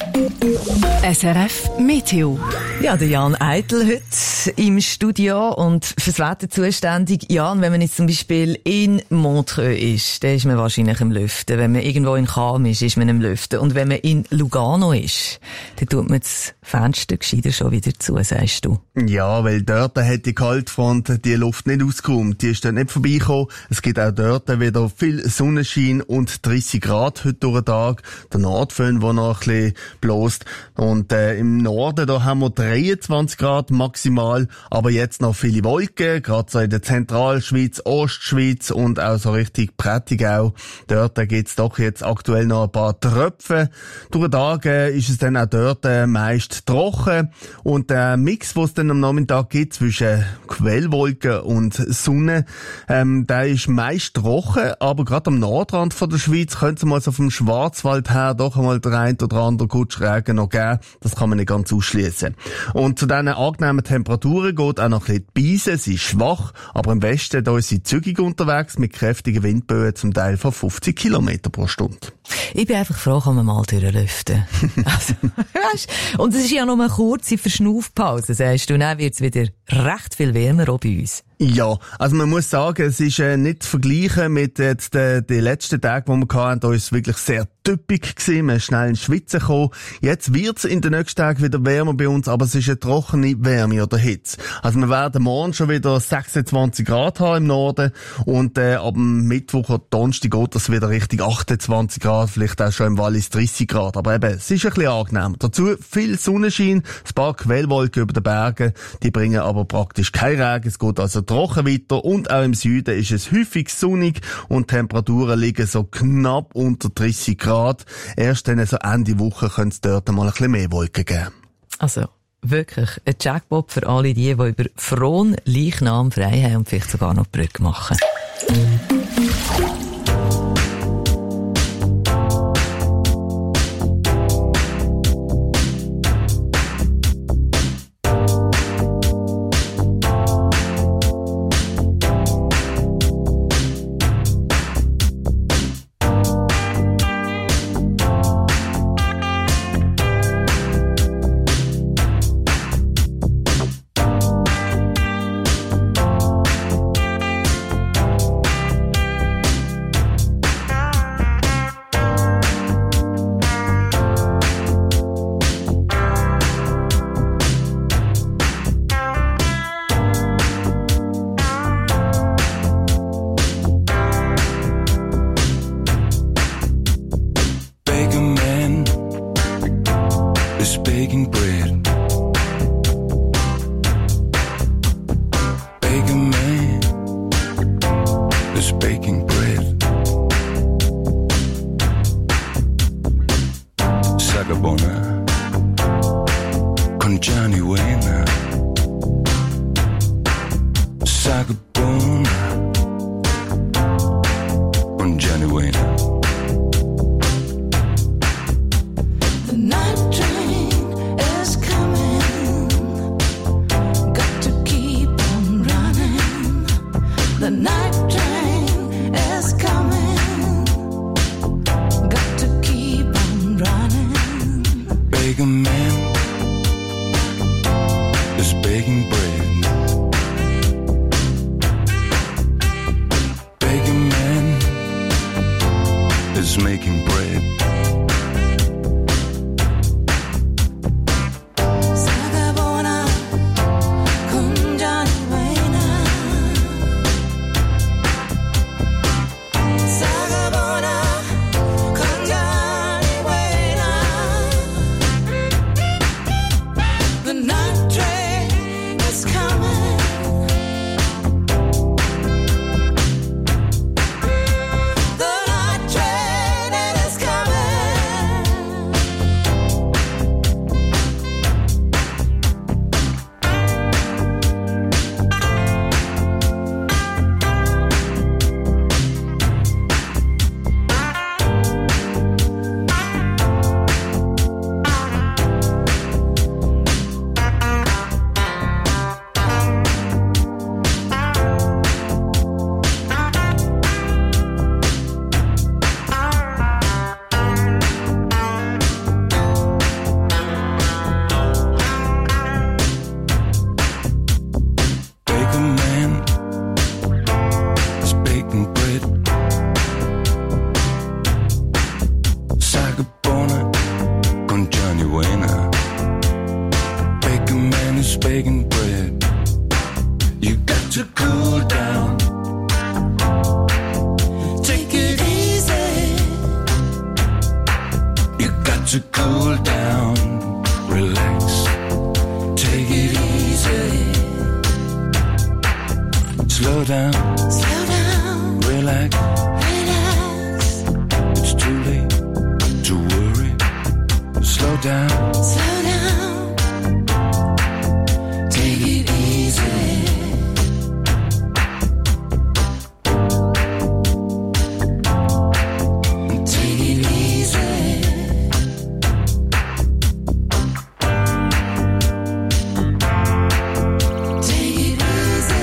S R F Meteo. Ja, der Jan Eitel heute im Studio und fürs Wetter zuständig. Jan, wenn man jetzt zum Beispiel in Montreux ist, dann ist man wahrscheinlich im Lüften. Wenn man irgendwo in Cham ist, ist man im Lüften. Und wenn man in Lugano ist, dann tut man das Fenster gescheiter schon wieder zu, sagst du. Ja, weil dort hat die Kaltfront die Luft nicht ausgeräumt. Die ist dort nicht vorbeigekommen. Es gibt auch dort wieder viel Sonnenschein und dreissig Grad heute durch den Tag. Der Nordföhn, der noch ein bisschen bläst. Und äh, im Norden, da haben wir dreiundzwanzig Grad maximal, aber jetzt noch viele Wolken, gerade so in der Zentralschweiz, Ostschweiz und auch so richtig Prättigau. Dort äh, gibt's doch jetzt aktuell noch ein paar Tröpfe. Durch den Tag äh, ist es dann auch dort äh, meist trocken und der Mix, was es dann am Nachmittag gibt zwischen Quellwolken und Sonne, ähm, der ist meist trocken, aber gerade am Nordrand von der Schweiz könnte es mal so vom Schwarzwald her doch einmal der ein oder andere Kutschregen noch geben. Das kann man nicht ganz ausschließen. Und zu diesen angenehmen Temperaturen geht auch noch ein bisschen die Beise. Sie ist schwach, aber im Westen da ist sie zügig unterwegs mit kräftigen Windböen, zum Teil von fünfzig Kilometer pro Stunde. Ich bin einfach froh, kann man mal durchlüften. Also, weißt, und es ist ja nur eine kurze Verschnaufpause, sagst du, und dann wird es wieder recht viel wärmer auch bei uns. Ja, also man muss sagen, es ist äh, nicht zu vergleichen mit jetzt den, den letzten Tagen, die wir hatten. Da ist es wirklich sehr typisch gewesen. Man ist schnell ins Schwitzen gekommen. Jetzt wird es in den nächsten Tagen wieder wärmer bei uns, aber es ist eine trockene Wärme oder Hitze. Also wir werden morgen schon wieder sechsundzwanzig Grad haben im Norden und äh, ab dem Mittwoch oder Donnerstag geht das wieder Richtung achtundzwanzig Grad, vielleicht auch schon im Wallis dreißig Grad. Aber eben, es ist ein bisschen angenehmer. Dazu viel Sonnenschein, ein paar Quellwolken über den Bergen, die bringen aber praktisch keinen Regen. Es geht also trocken weiter und auch im Süden ist es häufig sonnig und Temperaturen liegen so knapp unter dreißig Grad. Erst dann so Ende Woche könnte es dort mal ein bisschen mehr Wolken geben. Also wirklich ein Jackpot für alle die, die über Fron Leichnam frei haben und vielleicht sogar noch die Brücke machen. Coming. to cool down, relax, take it easy. Slow down, slow down, relax, relax. It's too late to worry. Slow down, slow down, take it easy. Take it easy. Take it easy.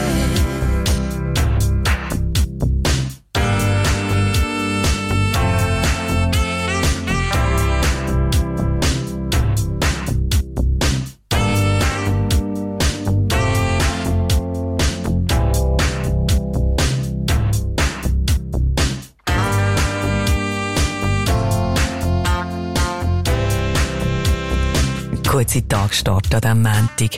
Kurze Tagstart an diesem Montag.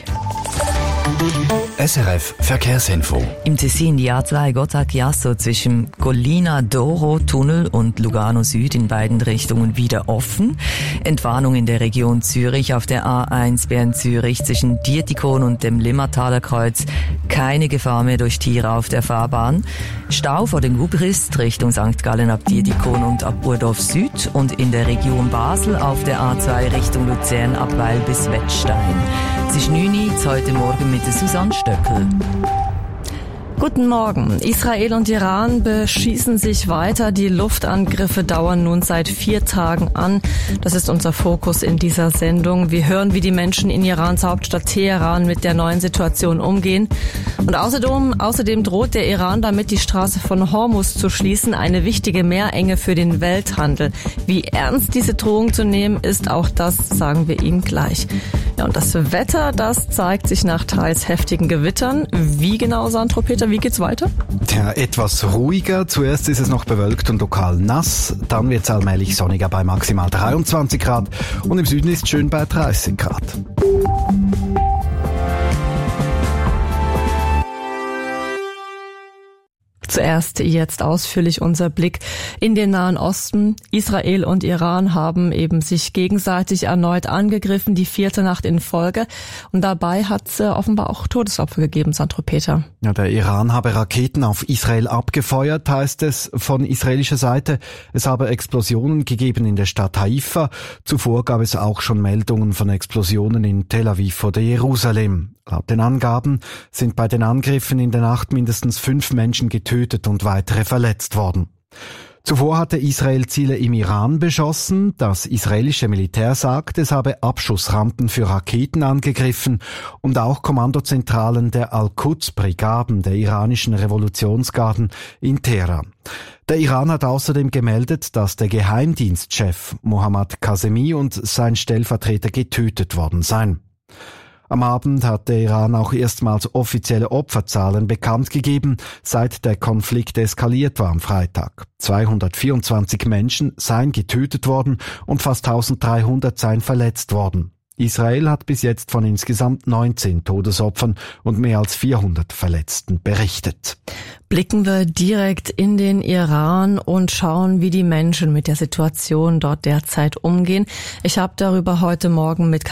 S R F Verkehrsinfo. Im Tessin die A zwei Gotha-Chiasso zwischen Collina d'Oro Tunnel und Lugano Süd in beiden Richtungen wieder offen. Entwarnung in der Region Zürich auf der A eins Bern-Zürich zwischen Dietikon und dem Limmertaler Kreuz. Keine Gefahr mehr durch Tiere auf der Fahrbahn. Stau vor dem Gubrist Richtung Sankt Gallen ab Dietikon und ab Urdorf Süd und in der Region Basel auf der A zwei Richtung Luzern ab Weil bis Wettstein. Es ist neun Uhr, heute Morgen mit der Susanne Stöckel. Guten Morgen. Israel und Iran beschießen sich weiter. Die Luftangriffe dauern nun seit vier Tagen an. Das ist unser Fokus in dieser Sendung. Wir hören, wie die Menschen in Irans Hauptstadt Teheran mit der neuen Situation umgehen. Und außerdem, außerdem droht der Iran damit, die Straße von Hormuz zu schließen. Eine wichtige Meerenge für den Welthandel. Wie ernst diese Drohung zu nehmen ist, auch das sagen wir Ihnen gleich. Ja, und das Wetter, das zeigt sich nach teils heftigen Gewittern. Wie genau, Sandro Peter? Wie geht's weiter? Ja, etwas ruhiger. Zuerst ist es noch bewölkt und lokal nass. Dann wird es allmählich sonniger bei maximal dreiundzwanzig Grad. Und im Süden ist es schön bei dreißig Grad. Zuerst jetzt ausführlich unser Blick in den Nahen Osten. Israel und Iran haben eben sich gegenseitig erneut angegriffen, die vierte Nacht in Folge. Und dabei hat es offenbar auch Todesopfer gegeben, Sandro Peter. Ja, der Iran habe Raketen auf Israel abgefeuert, heißt es von israelischer Seite. Es habe Explosionen gegeben in der Stadt Haifa. Zuvor gab es auch schon Meldungen von Explosionen in Tel Aviv oder Jerusalem. Laut den Angaben sind bei den Angriffen in der Nacht mindestens fünf Menschen getötet und weitere verletzt worden. Zuvor hatte Israel Ziele im Iran beschossen. Das israelische Militär sagt, es habe Abschussrampen für Raketen angegriffen und auch Kommandozentralen der Al-Quds-Brigaden der iranischen Revolutionsgarden in Teheran. Der Iran hat außerdem gemeldet, dass der Geheimdienstchef Mohammad Kazemi und sein Stellvertreter getötet worden seien. Am Abend hat der Iran auch erstmals offizielle Opferzahlen bekannt gegeben, seit der Konflikt eskaliert war am Freitag. zweihundertvierundzwanzig Menschen seien getötet worden und fast eintausenddreihundert seien verletzt worden. Israel hat bis jetzt von insgesamt neunzehn Todesopfern und mehr als vierhundert Verletzten berichtet. Blicken wir direkt in den Iran und schauen, wie die Menschen mit der Situation dort derzeit umgehen. Ich habe darüber heute Morgen mit